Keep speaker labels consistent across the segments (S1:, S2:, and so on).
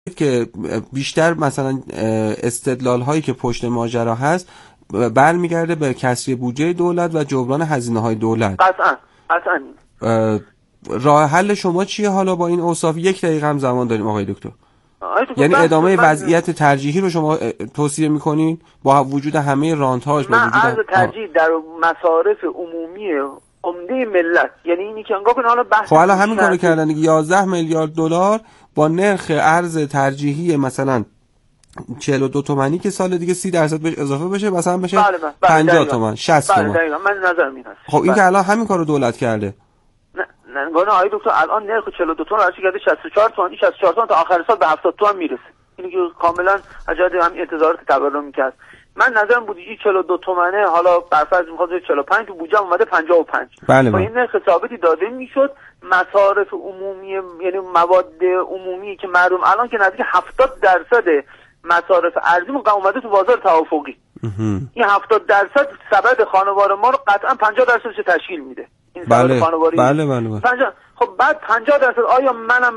S1: که بیشتر مثلا استدلال هایی که پشت ماجرا هست برمیگرده به کسری بودجه دولت و جبران هزینه های دولت.
S2: قطعاً.
S1: راه حل شما چیه حالا با این اوصاف؟ 1 دقیقه هم زمان داریم آقای دکتر. یعنی ادامه وضعیت ترجیحی رو شما توصیه میکنین با وجود همه رانت‌هاش؟
S2: من عرض ترجیح در مصارف عمومی عمده ملت، یعنی اینی که انگار حالا بحث
S1: خب الان همین کارو کردن دیگه. 11 میلیارد دلار با نرخ ارز ترجیحی مثلا 42 تومانی که سال دیگه 30% بهش اضافه بشه، مثلا بشه 50 تومن 60 تومن.
S2: دقیقاً من نظرم این هست.
S1: خب این که الان همین کارو دولت کرده.
S2: نه آقای دکتر الان نرخ 42 تومن هرچی کرده 64 تومن، 64 تومن تا آخر سال به 70 تومن میرسه. اینی که کاملا اجازه هم انتظارات تورم میکرد. من نظرم بودجه 42 تومنه، حالا برفرض میخواد 45 تو بودجه اومده 55.
S1: بله
S2: با این نرخ ثابتی داده میشد مصارف عمومی، یعنی مواد عمومی که مردم الان که نزدیک 70% مصارف ارزی اومده تو بازار توافقی. این 70% سبد خانوار ما رو قطعا 50% تشکیل میده. این
S1: بله.
S2: خانواری
S1: بله.
S2: خب بعد 50% آیا منم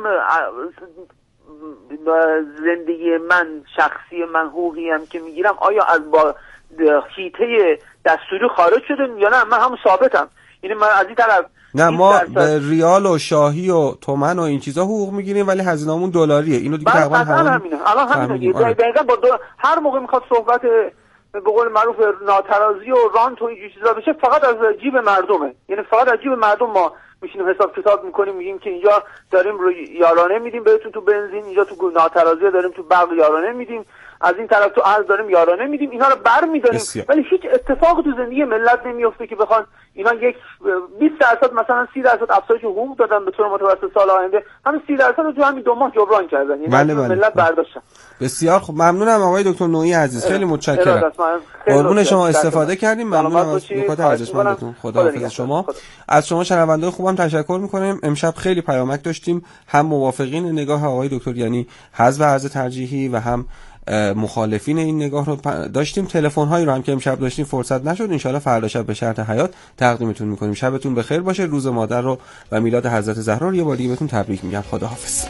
S2: زندگی من شخصی من حقوقی هم که میگیرم آیا از با حیطه دستوری خارج شده یا نه؟ من هم ثابتم. یعنی من از این طرف
S1: نه ما به ریال و شاهی و تومن و این چیزا حقوق میگیریم ولی هزینه‌مون دلاریه. اینو دیگه تقریبا
S2: همینه. الان همینه. دقیقاً با هر موقع میخواد صحبت به قول معروف ناترازی و رانت و این چیزا بشه فقط از جیب مردمه. یعنی فقط از جیب مردم ما میشینیم حساب کتاب میکنیم، میگیم که اینجا داریم رو یارانه میدیم بهتون تو بنزین، اینجا تو ناترازی داریم تو برق یارانه میدیم، از این طرف تو ارز داریم یارانه میدیم. اینا رو برمی‌داریم ولی هیچ اتفاقی تو زندگی ملت نمیفته که بخوان اینا یک 20% مثلا 30% افزایش حقوق دادن به طور متوسط سال آینده، همین 30% رو تو همین 2 ماه جبران کردن. یعنی ملت برداشتن.
S1: بسیار خوب، ممنونم آقای دکتر نویی عزیز، خیلی متشکرم. قربون شما استفاده کردیم. ممنونم از نکات ارزشمندتون. خداحافظ شما. از شما شنونده‌های خوبم تشکر می‌کنیم. امشب خیلی پیامک داشتیم، هم موافقین نگاه آقای دکتر یعنی حذف ارز ترجیحی و هم مخالفین این نگاه رو داشتیم. تلفن هایی رو هم که امشب داشتیم فرصت نشد، ان شاءالله فردا شب به شرط حیات تقدیمتون می‌کنیم. شبتون بخیر باشه. روز مادر رو و میلاد حضرت زهرا رو یه بار دیگه بهتون تبریک میگم. خداحافظ.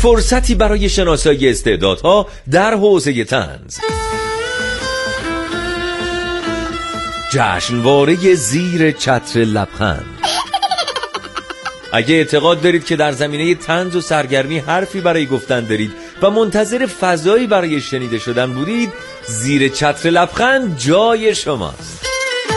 S3: فرصتی برای شناسایی استعدادها در حوزه طنز. جشنواره زیر چتر لبخند. اگه اعتقاد دارید که در زمینه طنز و سرگرمی حرفی برای گفتن دارید و منتظر فضایی برای شنیده شدن بودید، زیر چتر لبخند جای شماست.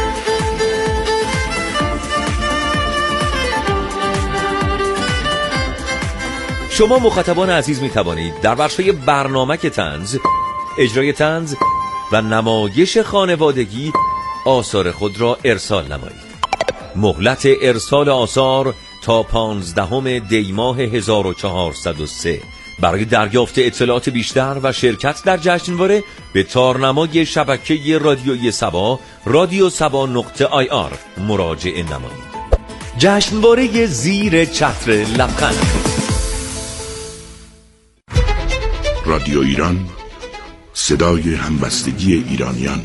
S3: شما مخاطبان عزیز می توانید در بخش‌های برنامه طنز، اجرای طنز و نمایش خانوادگی آثار خود را ارسال نمایید. مهلت ارسال آثار تا 15 دی ماه 1403. برای دریافت اطلاعات بیشتر و شرکت در جشنواره به تارنمای شبکه رادیویی سبا radiosaba.ir مراجعه نمایید. جشنواره زیر چتر لبخند.
S4: رادیو ایران، صدای همبستگی ایرانیان.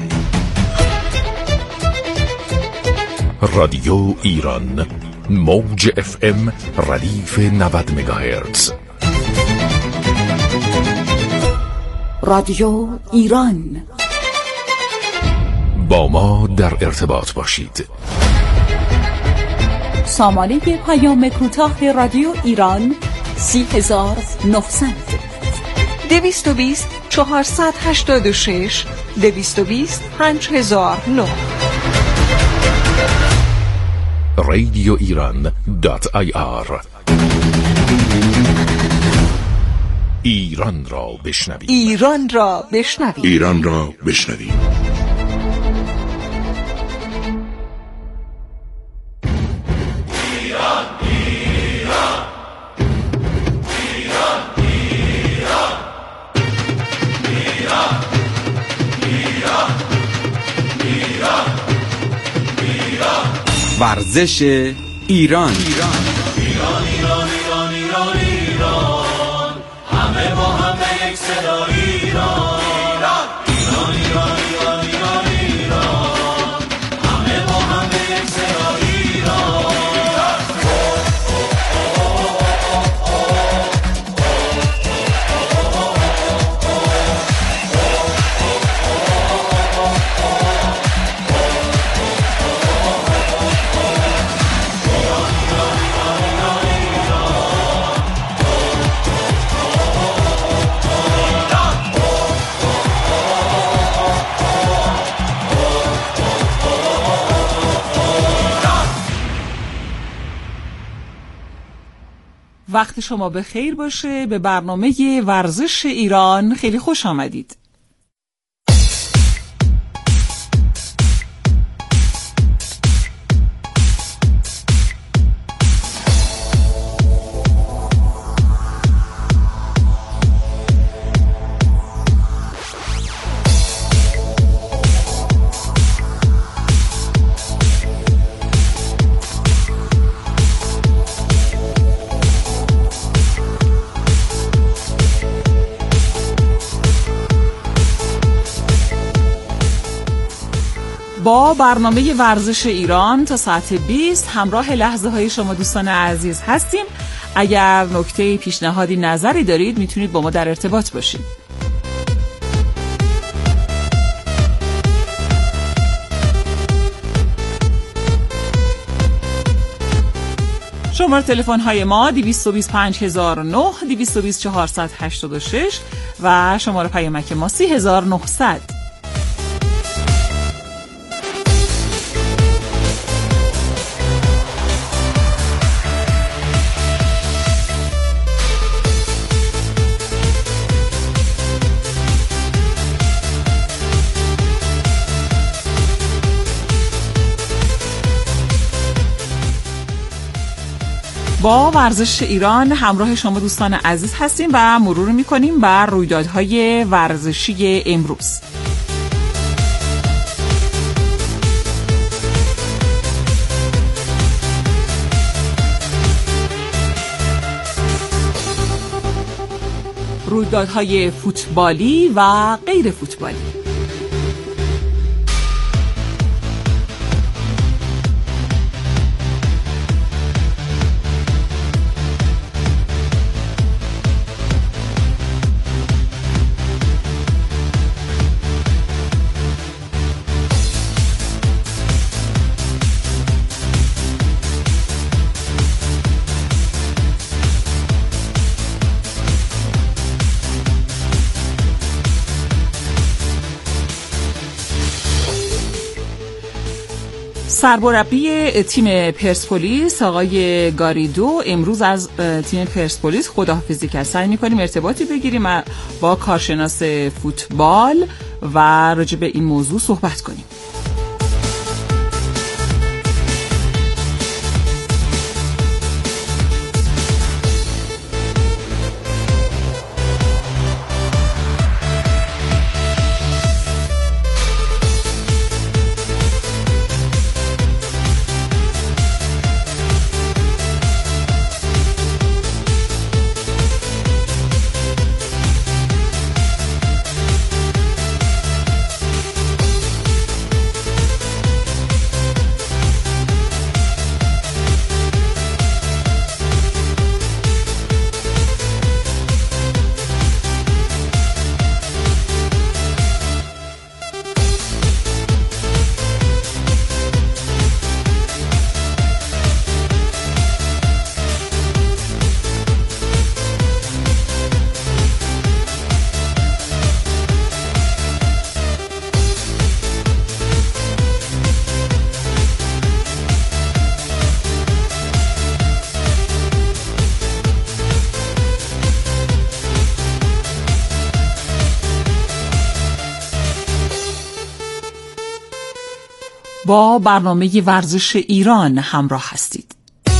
S5: رادیو ایران، موج FM ردیف 90 مگاهرتز.
S6: رادیو ایران،
S5: با ما در ارتباط باشید.
S6: سامانه پیام کوتاه رادیو ایران 30900
S7: 220 486 220 5009.
S5: رادیو ایران .ir. ایران را بشنوید.
S7: ایران را بشنوید.
S4: ایران را بشنوید.
S8: ورزش ایران. همه با همه یک صدا ایران. همه با همه یک صدا ایران.
S9: وقت شما به خیر باشه. به برنامه ورزش ایران خیلی خوش آمدید. با برنامه ورزش ایران تا ساعت 20 همراه لحظه های شما دوستان عزیز هستیم. اگر نکته، پیشنهادی، نظری دارید میتونید با ما در ارتباط باشید. شماره تلفن های ما 225009 220486 و شماره پیامک ما 3900. با ورزش ایران همراه شما دوستان عزیز هستیم و مرور میکنیم بر رویدادهای ورزشی امروز. رویدادهای فوتبالی و غیر فوتبالی. سرمربی تیم پرسپولیس آقای گاریدو امروز از تیم پرسپولیس خداحافظی کرد. سعی می‌کنیم ارتباطی بگیریم با کارشناس فوتبال و راجع به این موضوع صحبت کنیم. با برنامه ورزش ایران همراه هستید.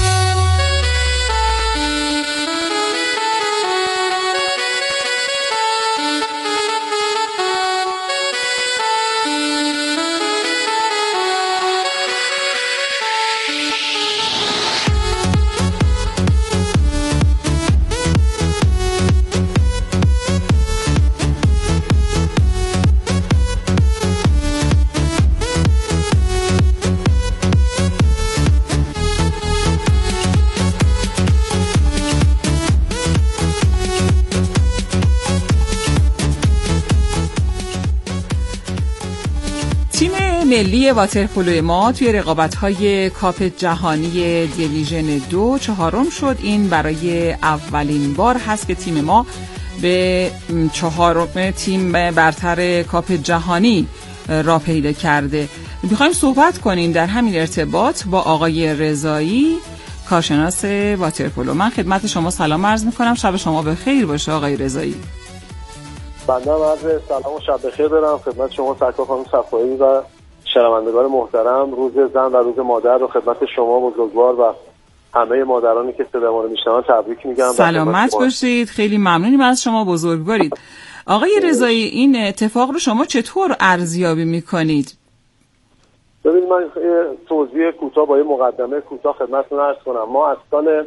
S9: ملی واترپولو ما توی رقابت‌های کاپ جهانی دیویژن 2 چهارم شد. این برای اولین بار هست که تیم ما به چهارم تیم برتر کاپ جهانی را پیدا کرده. می‌خوایم صحبت کنیم در همین ارتباط با آقای رضایی، کارشناس واترپولو. من خدمت شما سلام عرض می‌کنم. شب شما بخیر باشه آقای رضایی.
S10: بنده عرض سلام و شب بخیر دارم خدمت شما سرکار خانم صفایی و شنوندگان محترم. روز زن و روز مادر رو خدمت شما بزرگوار و همه مادرانی که صدا ما رو میشنون تبریک میگم.
S9: سلامت باشید. خیلی ممنونیم از شما بزرگوارید. آقای رضایی، این اتفاق رو شما چطور ارزیابی میکنید؟
S10: ببینید، من توضیح کوتاه با یه مقدمه کوتاه خدمتتون عرض کنم. ما از سال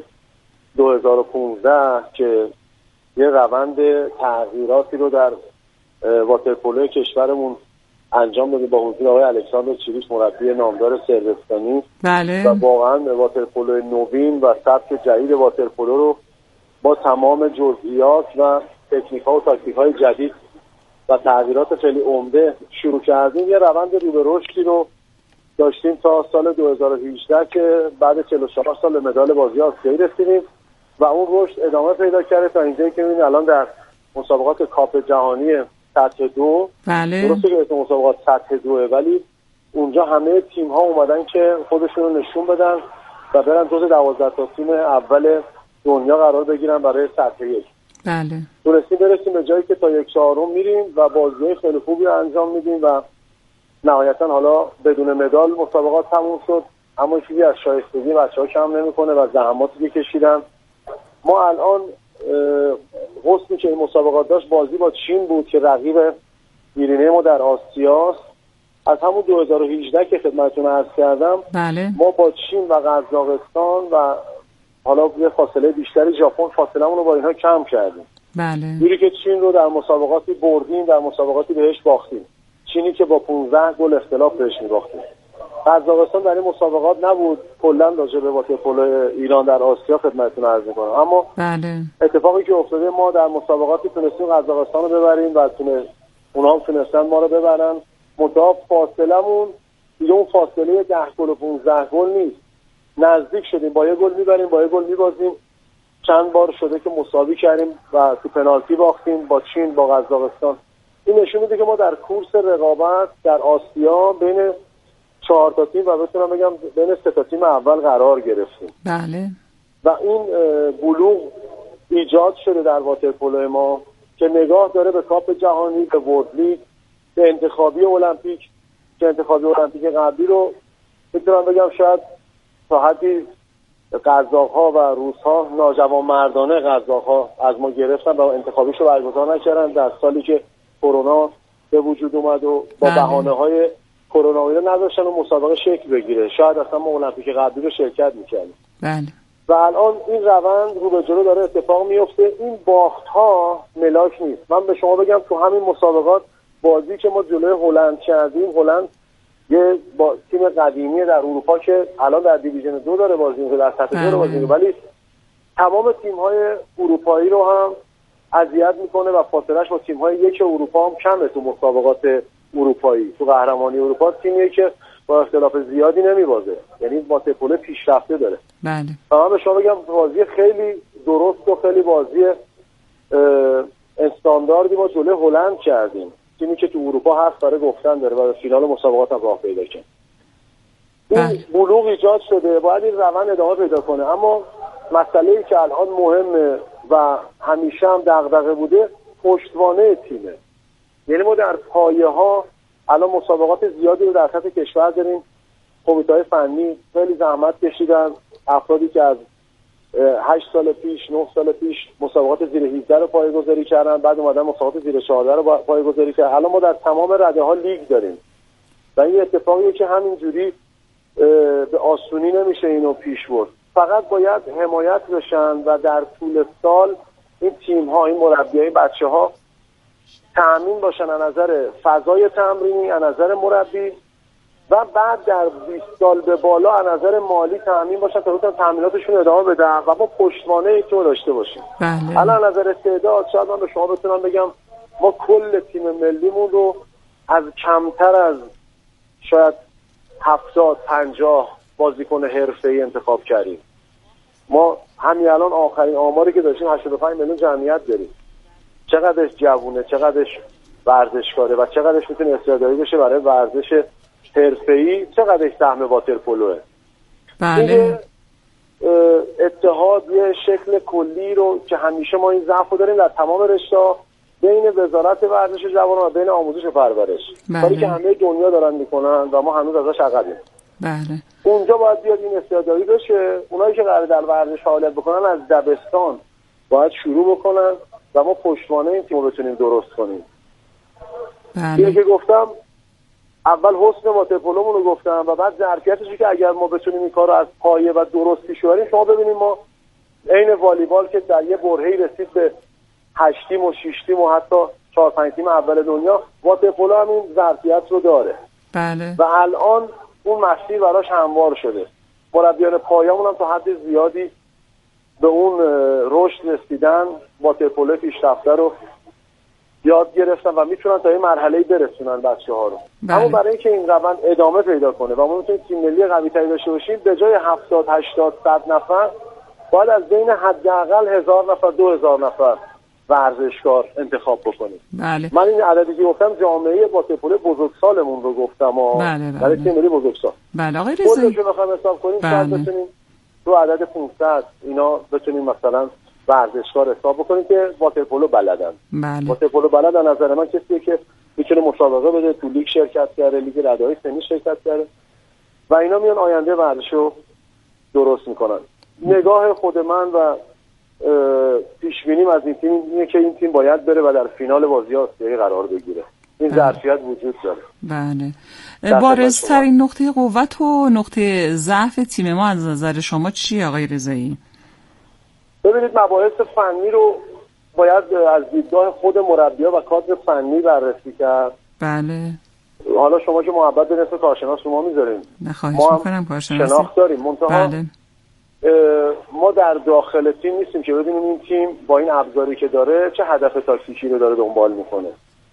S10: 2015 که یه روند تغییراتی رو در واترپولو کشورمون انجام دادیم با حضور آقای الکساندر چیریش، مربی نامدار صربستانی.
S9: بله.
S10: و واقعا واترپولو نوین و سبک جدید واترپولو رو با تمام جزئیات و تکنیک‌ها و تاکتیک‌های جدید و تغییرات خیلی عمده شروع کردیم. یه روند رو به رشدی رو داشتیم تا سال 2018 که بعد 44 سال مدال بازی آسیایی رسیدیم و اون رشد ادامه پیدا کرده تا اینجایی که می‌بینید الان در مسابقات کاپ جهانی سطح 2.
S9: بله.
S10: درسته که اسم مسابقات سطح 2 ولی اونجا همه تیم ها اومدن که خودشون رو نشون بدن و برن جز 12 تا تیم اول دنیا قرار بگیرن برای سطح 1.
S9: بله.
S10: تونستیم برسیم به جایی که تا 1/4 میریم و بازی‌های خیلی خوبی انجام میدیم و نهایتا حالا بدون مدال مسابقات تموم شد، اما چیزی از شایستگی بچه‌ها کم نمی‌کنه و زحماتی که کشیدن. ما الان حسنی که این مسابقات داشت بازی با چین بود که رقیب دیرینه ما در آسیاست. از همون 2018 که خدمتتون عرض کردم،
S9: بله.
S10: ما با چین و قزاقستان و حالا یه فاصله بیشتری ژاپن فاصله‌مون رو با اینها کم کردیم.
S9: بله.
S10: جوری که چین رو در مسابقاتی بردیم، در مسابقاتی بهش باختیم. چینی که با 15 گل اختلاف بهش می‌باختیم. قزاقستان در این مسابقات نبود. کلاً راجع به واترپولو ایران در آسیا خدمتتون عرض می‌کنم. اما
S9: بله.
S10: اتفاقی که افتاده، ما در مسابقاتی تونستیم قزاقستان رو ببریم و اونها هم تونستن ما رو ببرن. منتها فاصله‌مون دیگه اون فاصله 10 گل و 15 گل نیست. نزدیک شدیم، با یه گل میبریم، با یه گل میبازیم. چند بار شده که مساوی کردیم و تو پنالتی باختیم با چین، با قزاقستان. این نشون میده که ما در کورس رقابت در آسیا بین 4 تا تیم و بتونم بگم بین 3 تا تیم اول قرار گرفتیم.
S9: بله.
S10: و این بلوغ ایجاد شده در واترپولو ما که نگاه داره به کاپ جهانی، به ورلد لیگ، به انتخابی المپیک، که انتخابی المپیک قبلی رو میتونم بگم شاید تا حدی قزاق‌ها و روس‌ها ناجوانمردانه قزاق‌ها از ما گرفتن و انتخابیش رو برگزار نکردن در سالی که کرونا به وجود اومد و با بهانه‌های کرونا نداشتن و مسابقه شکل بگیره. شاید اصلا ما المپیک قبلی رو شرکت می‌کردیم.
S9: بله.
S10: و الان این روند رو به جلو داره اتفاق میفته. این باخت‌ها ملاک نیست. من به شما بگم تو همین مسابقات بازی که ما جلوی هلند کردیم، هلند یه با تیم قدیمی در اروپا که الان در دیویژن 2 داره بازی می‌کنه، در سطح 2 داره بازی می‌کنه، ولی تمام تیم‌های اروپایی رو هم اذیت می‌کنه و فاصله‌اش با تیم‌های یک اروپا هم کمه. تو مسابقات اروپایی، تو قهرمانی اروپا تیمیه که با اختلاف زیادی نمی‌بازه، یعنی واترپولو پیشرفته داره.
S9: بله.
S10: من به شما بگم بازی خیلی درست و خیلی بازی استانداردی ما جلوی هلند کردیم، تیمی که تو اروپا حرف داره گفتن داره و فینال مسابقات هم راه پیدا کرد. این بلوغ ایجاد شده، باید این روند ادامه پیدا کنه. اما مسئله‌ای که الان مهمه و همیشه هم دغدغه بوده پشتوانه تیمه. یعنی ما در پایه‌ها الان مسابقات زیادی رو در سطح کشور داریم. کمیته‌های فنی خیلی زحمت کشیدن، افرادی که از 8 سال پیش 9 سال پیش مسابقات زیر 17 رو پایه‌گذاری کردن، بعد اومدن مسابقات زیر 14 رو پایه‌گذاری کردن. الان ما در تمام رده‌ها لیگ داریم و این اتفاقیه که همینجوری به آسونی نمیشه اینو پیش برد. فقط باید حمایت بشن و در طول سال این تیم‌ها، این مربیای بچه‌ها تأمین باشن از نظر فضای تمرینی، از نظر مربی، و بعد در 20 سال به بالا از نظر مالی تأمین باشن تا بتونن تأمیناتشون ادامه بدن و ما پشتوانه اینو داشته باشیم.
S9: بله.
S10: الان از نظر استعداد شاید من به شما بتونم بگم ما کل تیم ملیمون رو از کمتر از شاید 70-50 بازیکن حرفه‌ای انتخاب کردیم. ما همین الان آخرین آماری که داشتیم 85 میلیون جمعیت داریم. چقدرش جوونه، چقدرش ورزشکاره و چقدرش میتونه استعدادی بشه برای ورزش حرفه‌ای، چقدرش سهم واترپولوه.
S9: بله.
S10: اتحاد یه شکل کلی رو که همیشه ما این ضعف رو داریم در تمام رشته‌ها بین وزارت ورزش جوانان و بین آموزش و پرورش، کاری که همه دنیا دارن میکنن و ما هنوز ازش عقبیم.
S9: بله.
S10: اونجا باید بیاد این استعدادی بشه. اونایی که قراره در ورزش فعالیت بکنن از دبستان باید شروع بکنن و ما پشتوانه این تیم رو بتونیم درست کنیم.
S9: بله.
S10: اینه که گفتم اول حسن واترپولومون رو گفتم و بعد ظرفیتش که اگر ما بتونیم این کار رو از پایه و درستی شوریم. شما ببینید ما عین والیبال که در یه برهه‌ای رسید به 8 تیم و 6 تیم و حتی 4-5 تیم اول دنیا، واترپولو هم این ظرفیت رو داره.
S9: بله.
S10: و الان اون مسیر براش هموار شده. مربیان پایه‌مون هم تا حد زیادی به اون رشد رسیدن، واترپولو پیشرفته رو یاد گرفتن و میتونن تا این مرحله‌ای برسونن بچه‌ها رو.
S9: بله.
S10: اما برای اینکه این روند ادامه پیدا کنه و ما بتونیم تیم ملی قوی‌تری داشته باشیم، به جای 70-80-100 نفر باید از بین حداقل 1000 نفر 2000 نفر ورزشکار انتخاب بکنیم.
S9: بله.
S10: من این عددی که گفتم جامعه واترپولو بزرگسالمون رو گفتم.
S9: بله.
S10: برای تیم ملی بزرگسال.
S9: بله آقای رضایی.
S10: خودشون بخوایم حساب کنیم
S9: بله.
S10: شاید بتونیم رو عدد 500 اینا بتونیم مثلا ورزشکار حساب بکنیم که واترپولو بلدن.
S9: بله.
S10: واترپولو بلدن نظر من کسیه که میتونه مسابقه بده، تو لیگ شرکت کرده، لیگ رده‌های سنی شرکت کرده و اینا میان آینده ورزشو درست میکنن. نگاه خود من و پیش بینیم از این تیم اینه که این تیم باید بره و در فینال بازی آسیایی قرار بگیره. این ظرفیت وجود داره.
S9: بله. بارزترین نقطه قوت و نقطه ضعف تیم ما از نظر شما چیه آقای رضایی؟
S10: ببینید مباحث فنی رو باید از دیدگاه خود مربی‌ها و کادر فنی بررسی کرد.
S9: بله.
S10: حالا شما که محبت به نصف کارشناس شما میذارین.
S9: نخواهش میکنم کارشناس.
S10: شناخت داریم. منتها
S9: بله.
S10: ما در داخل تیم نیستیم که ببینیم این تیم با این ابزاری که داره چه هدف تاکتیکی رو داره دنبال میکنه.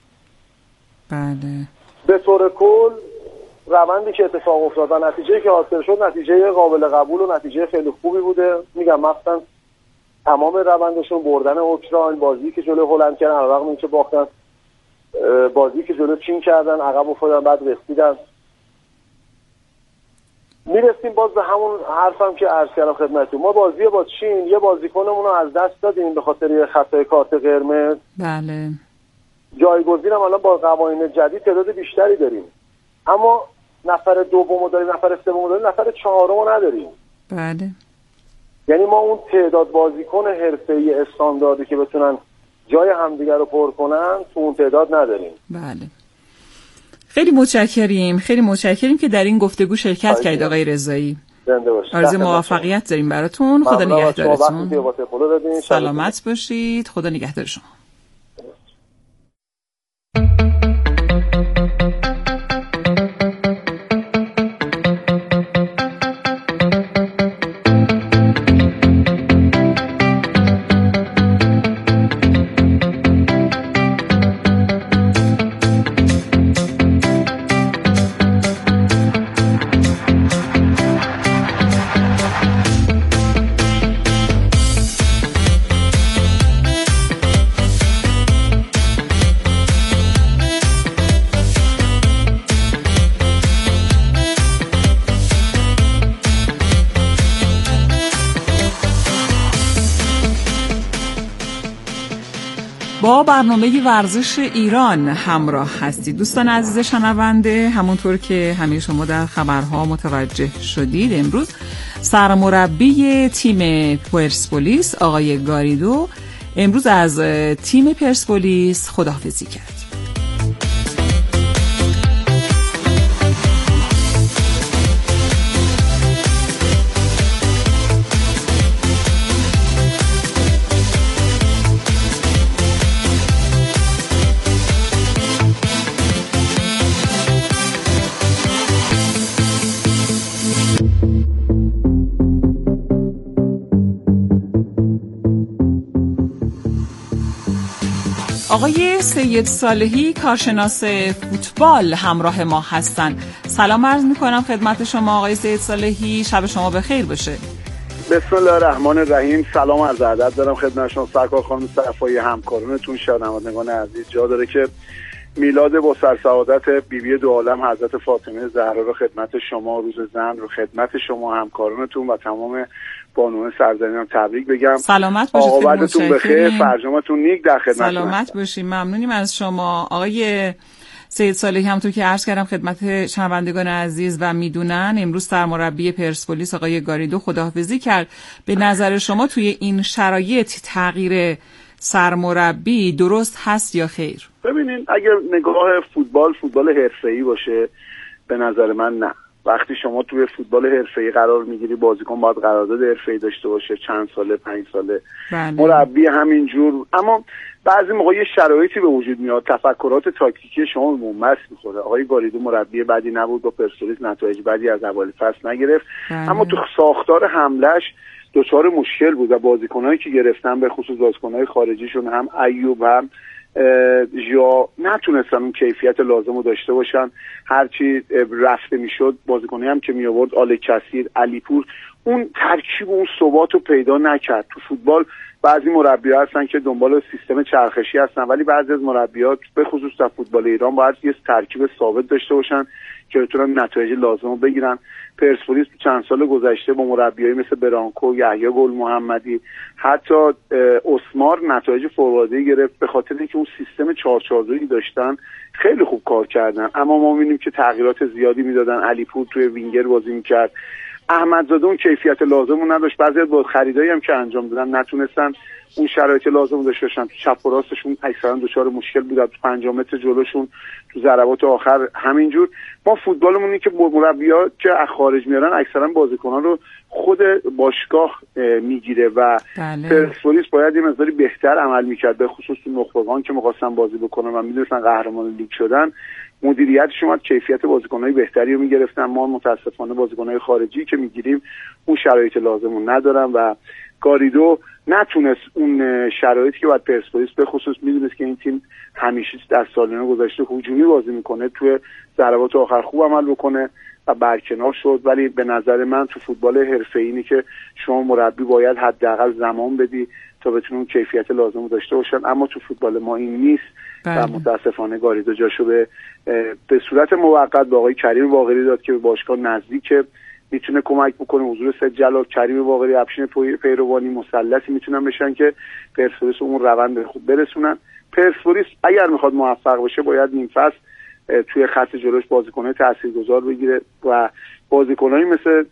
S9: بله.
S10: به طور کل روندی که اتفاق افتاد و نتیجه‌ای که حاصل شد نتیجه قابل قبول و نتیجه خیلی خوبی بوده. میگم مثلا تمام روندشون بردن اوکراین، بازی که جلوی هلند کردن علاوه بر اینکه باختن، بازی که جلوی چین کردن عقب افتادن بعد رسیدن میرسیم باز به همون حرفم که عرض کردم خدمتتون. ما بازی با چین یه بازیکنمون رو از دست دادیم به خاطر یه خطای کارت قرمز.
S9: بله.
S10: جایگزینم الان با قوانین جدید تعداد بیشتری داریم، اما نفر دومو داریم، نفر سومو داریم، نفر چهارمو نداریم.
S9: بله.
S10: یعنی ما اون تعداد بازیکن حرفه‌ای استانداردی که بتونن جای همدیگر رو پر کنن تو اون تعداد نداریم.
S9: بله. خیلی متشکریم که در این گفتگو شرکت کردید آقای رضایی.
S10: زنده باشید.
S9: آرزوی موفقیت داریم براتون. خدا نگهدارتون. سلامت باشید. خدا نگهدار شما. با برنامه ورزش ایران همراه هستید دوستان عزیز شنونده. همونطور که همه شما در خبرها متوجه شدید، امروز سرمربی تیم پرسپولیس آقای گاریدو امروز از تیم پرسپولیس خداحافظی کرد. آقای سید صالحی کارشناس فوتبال همراه ما هستن. سلام عرض میکنم خدمت شما آقای سید صالحی، شب شما بخیر باشه.
S11: بسم الله الرحمن الرحیم. سلام عرض ادب دارم خدمت شما سرکار خانم صفایی، همکارانتون، شنوندگان عزیز. جا داره که میلاد با سرسعادت بیبی دو عالم حضرت فاطمه زهرا رو خدمت شما، روز زن رو خدمت شما همکارانتون و تمام بانوان سرزمینم تبریک بگم.
S9: سلامت باشید.
S11: آقابتون بخیر، فرجامتون نیک، در خدمت
S9: سلامت باشید. ممنونیم از شما آقای سید صالحی. همونطور که عرض کردم خدمت شنوندگان عزیز و میدونن، امروز سرمربی پرسپولیس آقای گاریدو خداحافظی کرد. به نظر شما توی این شرایط تغییر سرمربی درست هست یا خیر؟
S11: ببینین، اگر نگاه فوتبال حرفه‌ای باشه، به نظر من نه. وقتی شما توی فوتبال حرفه‌ای قرار میگیری، بازیکن باید قرارداد حرفه‌ای داشته باشه، چند ساله، 5 ساله، مربی همینجور. اما بعضی موقع یه شرایطی به وجود میاد، تفکرات تاکتیکی شما به مست میخوره. آقای گاریدو مربی بدی نبود، با پرسپولیس نتایج بدی از اول فصل نگرفت، اما تو ساختار حملهش دچار مشکل بود و بازیکنایی که گرفتن، به خصوص بازیکنای خارجیشون، هم ایوب هم یا نتونستن اون کیفیت لازم رو داشته باشن. هرچی رفته میشد بازیکنایی هم که می آورد، آل کثیر، علیپور، اون ترکیب و اون ثبات رو پیدا نکرد. تو فوتبال بعضی مربی‌ها هستن که دنبال سیستم چرخشی هستن، ولی بعضی از مربی‌ها به خصوص در فوتبال ایران باید یه ترکیب ثابت داشته باشن که بتونن نتایج لازم رو بگیرن. پرسپولیس چند سال گذشته با مربیایی مثل برانکو، یحیی گل محمدی، حتی اسمار نتایج فوق‌العاده‌ای گرفت به خاطر اینکه اون سیستم 4-4-2 داشتن، خیلی خوب کار کردن. اما ما می‌بینیم که تغییرات زیادی میدادن. علیپور توی وینگر بازی می‌کرد، احمدزاده اون کیفیت لازم رو نداشت. بعضی از خریدایی هم که انجام دادن نتونستن اون شرایط لازم رو داشته باشن. چپ و راستشون اکثرا دچار مشکل بود، تو 5 متر جلوشون، تو ضربات آخر همینجور. ما فوتبالمون اینه که مربی‌ها که از خارج میارن اکثرا بازیکنان رو خود باشگاه میگیره و پرسپولیس باید یه مقداری بهتر عمل میکرد، به خصوص تو نخبگان که می‌خواستن بازی بکنن و میدونستن قهرمان لیگ شدن. مدیریتشون اومد کیفیت بازیکن‌های بهتری رو میگرفتن. ما متاسفانه بازیکن‌های خارجی که میگیریم اون شرایط لازم رو ندارن و گاریدو نتونست اون شرایطی که باید پرسپولیس، به خصوص میدونست که این تیم همیشه در سالانه گذشته هجومی بازی میکنه، توی ضربات آخر خوب عمل بکنه و برکنار شد. ولی به نظر من تو فوتبال حرفه‌ای اینه که شما مربی باید حداقل زمان بدی تا بتونن کیفیت لازم رو داشته باشن، اما تو فوتبال ما این نیست. و متاسفانه گاریدو جاشو به صورت موقت با آقای کریم باقری داد که به باشگاه نزدیک میتونه کمک بکنه. حضور سید جلال، کریم باقری، افشین پیروانی مثلثی میتونن بشن که پرسپولیس اون روند خوب برسونن. پرسپولیس اگر میخواد موفق بشه باید نیم فصل توی خط جلوش بازیکن‌های تاثیرگذار بگیره و بازیکنایی مثل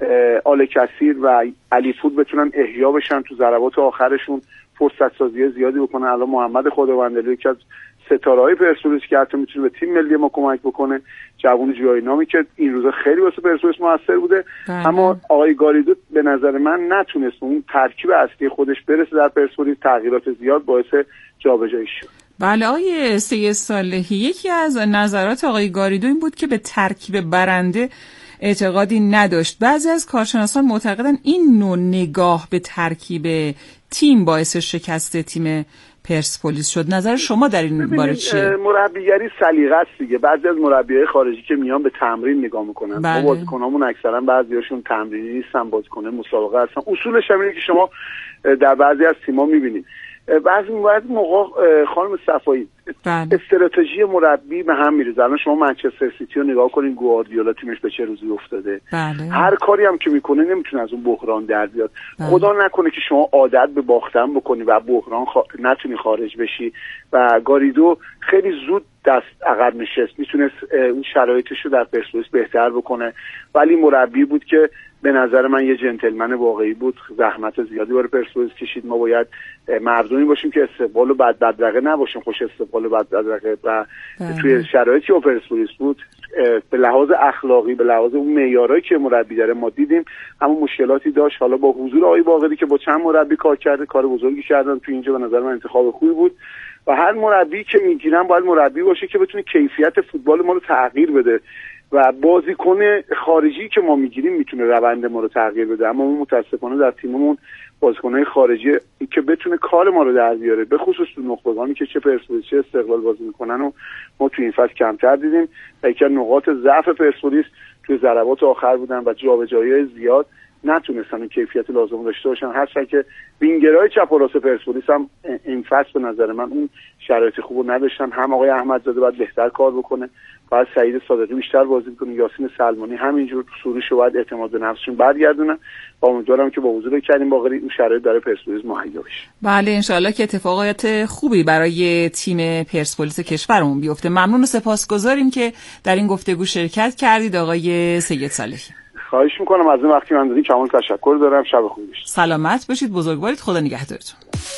S11: آل کثیر و علی پور بتونن احیا بشن تو ضربات آخرشون، فرصت سازی زیادی بکنن. الان محمد خداوندلو یکی از ستاره‌های پرسپولیس که حتی میتونه به تیم ملی ما کمک بکنه، جوون جای نامی که این روزا خیلی واسه پرسپولیس موثر بوده. اما آقای گاریدو به نظر من نتونست اون ترکیب اصلی خودش برسه در پرسپولیس، تغییرات زیاد باعث جابجایی شد.
S9: بله آقای سید صالحی، یکی از نظرات آقای گاریدو این بود که به ترکیب برنده اعتقادی نداشت. بعضی از کارشناسان معتقدن این نوع نگاه به ترکیب تیم باعث شکست تیم پرسپولیس شد. نظر شما در این باره چیه؟
S11: مربیگری سلیقه است دیگه. بعضی از مربیای خارجی که میان به تمرین نگاه میکنن. ما بازیکنامون اکثرا بعضیاشون تمرینی نیستن، بازیکن مسابقه هستن. اصولش اینه که شما در بعضی از تیم‌ها میبینید بعضی موقع خانم صفایی استراتژی مربی به هم میریزه. الان شما منچستر سیتی رو نگاه کنین، گواردیولا تیمش به چه روزی افتاده. هر کاری هم که میکنه نمیتونه از اون بحران در بیاد. خدا نکنه که شما عادت به باختن بکنی و بحران نتونی خارج بشی. و گاریدو خیلی زود دست عقب نشست، میتونست اون شرایطش رو در پرسپولیس بهتر بکنه، ولی مربی بود که به نظر من یه جنتلمن واقعی بود. زحمت زیادی برای پرسپولیس کشید. ما باید مردمی باشیم که استقبال و بدرقه نباشیم، خوش استقبال و بدرقه. و توی شرایطی که پرسپولیس بود به لحاظ اخلاقی، به لحاظ اون معیارایی که مربی داره ما دیدیم اما مشکلاتی داشت. حالا با حضور آقای باقری که با چند مربی کار کرده، کار بزرگی کردن تو اینجا، به نظر من انتخاب خوبی بود. و هر مربی که میگیرن باید مربی باشه که بتونه کیفیت فوتبال ما رو تغییر بده و بازیکن خارجی که ما میگیریم میتونه روند ما رو تغییر بده. اما اون متاسفانه در تیممون بازیکن‌های خارجی که بتونه کار ما رو در بیاره، به خصوص تو نخبگانی که چه پرسپولیس چه استقلال بازی میکنن و ما تو این فصل کمتر دیدیم. یکی از نقاط ضعف پرسپولیس توی ضربات آخر بودن و جابجایی‌های زیاد نتونستن اون کیفیت لازم داشته باشن. هرچند که وینگرهای چپ و راست پرسپولیس هم این فصل به نظر من اون شرایط خوبو نداشتن. هم آقای احمدزاده باید بهتر کار بکنه، باید سعید صادقی بیشتر بازی کنه، یاسین سلمانی همینجور سروشو باید اعتماد به نفسشون برگردونن. و امیدوارم که با حضور کریم باقری این شرایط برای پرسپولیس مهیا بشه.
S9: بله انشالله که اتفاقات خوبی برای تیم پرسپولیس کشورمون بیفته. ممنون و سپاسگزاریم که در این گفتگو شرکت کردید آقای سید صالحی.
S11: خواهش میکنم از این وقتی من دادین، کامل تشکر دارم. شب خوبی بشه.
S9: سلامت باشید، بزرگوارید، خدا نگهدارتون.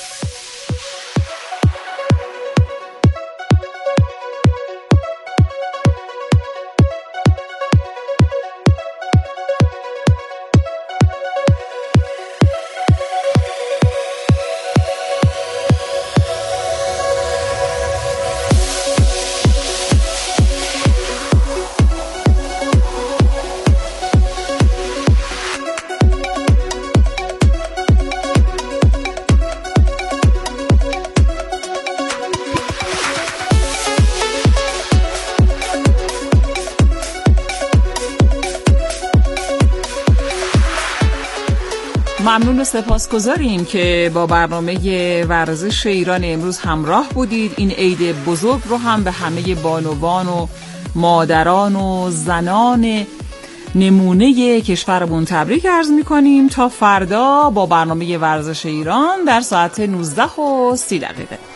S9: ممنون و سپاسگزاریم که با برنامه ورزش ایران امروز همراه بودید. این عید بزرگ رو هم به همه بانوان و مادران و زنان نمونه کشورمون تبریک عرض می‌کنیم. تا فردا با برنامه ورزش ایران در ساعت 19:30